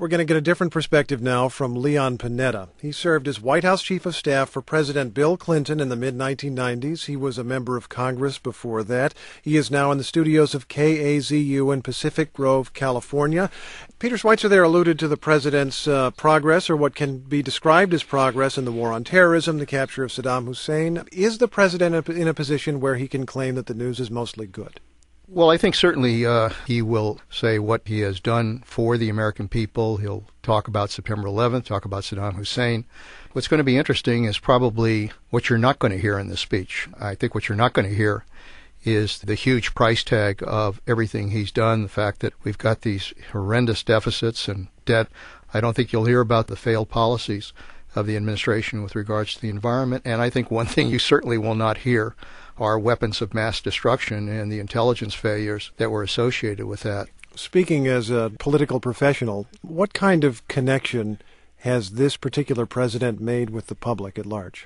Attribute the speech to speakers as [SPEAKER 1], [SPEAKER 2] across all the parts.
[SPEAKER 1] We're going to get a different perspective now from Leon Panetta. He served as White House Chief of Staff for President Bill Clinton in the mid-1990s. He was a member of Congress before that. He is now in the studios of KAZU in Pacific Grove, California. Peter Schweitzer there alluded to the president's progress, or what can be described as progress, in the war on terrorism, the capture of Saddam Hussein. Is the president in a position where he can claim that the news is mostly good?
[SPEAKER 2] Well, I think certainly he will say what he has done for the American people. He'll talk about September 11th, talk about Saddam Hussein. What's going to be interesting is probably what you're not going to hear in this speech. I think what you're not going to hear is the huge price tag of everything he's done, the fact that we've got these horrendous deficits and debt. I don't think you'll hear about the failed policies of the administration with regards to the environment. And I think one thing you certainly will not hear are weapons of mass destruction and the intelligence failures that were associated with that.
[SPEAKER 1] Speaking as a political professional, what kind of connection has this particular president made with the public at large?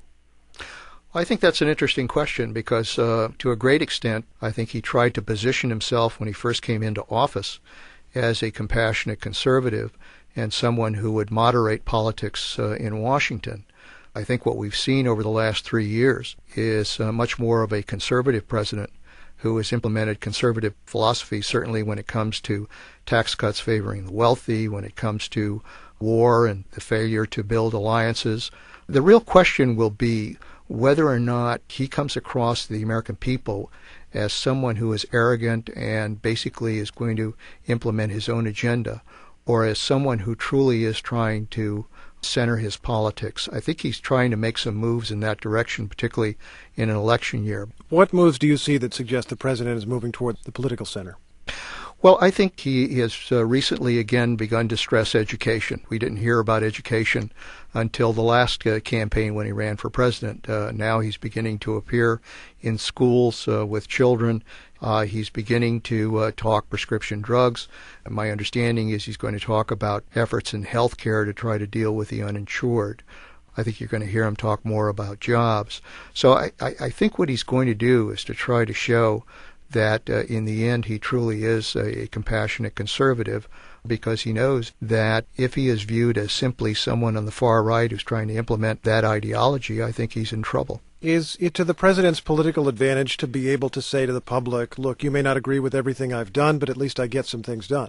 [SPEAKER 2] I think that's an interesting question because to a great extent, I think he tried to position himself when he first came into office as a compassionate conservative and someone who would moderate politics in Washington. I think what we've seen over the last 3 years is much more of a conservative president who has implemented conservative philosophy, certainly when it comes to tax cuts favoring the wealthy, when it comes to war and the failure to build alliances. The real question will be whether or not he comes across to the American people as someone who is arrogant and basically is going to implement his own agenda, or as someone who truly is trying to center his politics. I think he's trying to make some moves in that direction, particularly in an election year.
[SPEAKER 1] What moves do you see that suggest the president is moving toward the political center?
[SPEAKER 2] Well, I think he has recently again begun to stress education. We didn't hear about education until the last campaign when he ran for president. Now he's beginning to appear in schools with children. He's beginning to talk prescription drugs. And my understanding is he's going to talk about efforts in health care to try to deal with the uninsured. I think you're going to hear him talk more about jobs. So I think what he's going to do is to try to show that in the end he truly is a compassionate conservative, because he knows that if he is viewed as simply someone on the far right who's trying to implement that ideology, I think he's in trouble.
[SPEAKER 1] Is it to the president's political advantage to be able to say to the public, look, you may not agree with everything I've done, but at least I get some things done?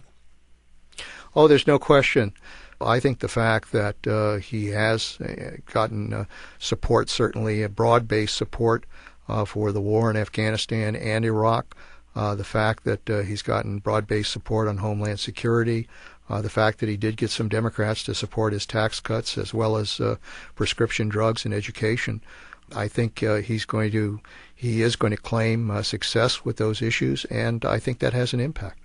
[SPEAKER 2] Oh, there's no question. I think the fact that he has gotten support, certainly a broad-based support for the war in Afghanistan and Iraq, the fact that he's gotten broad-based support on Homeland Security, the fact that he did get some Democrats to support his tax cuts as well as prescription drugs and education. I think he is going to claim success with those issues, and I think that has an impact.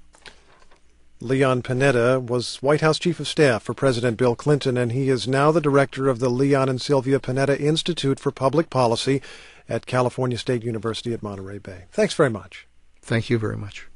[SPEAKER 1] Leon Panetta was White House Chief of Staff for President Bill Clinton, and he is now the director of the Leon and Sylvia Panetta Institute for Public Policy at California State University at Monterey Bay. Thanks very much.
[SPEAKER 2] Thank you very much.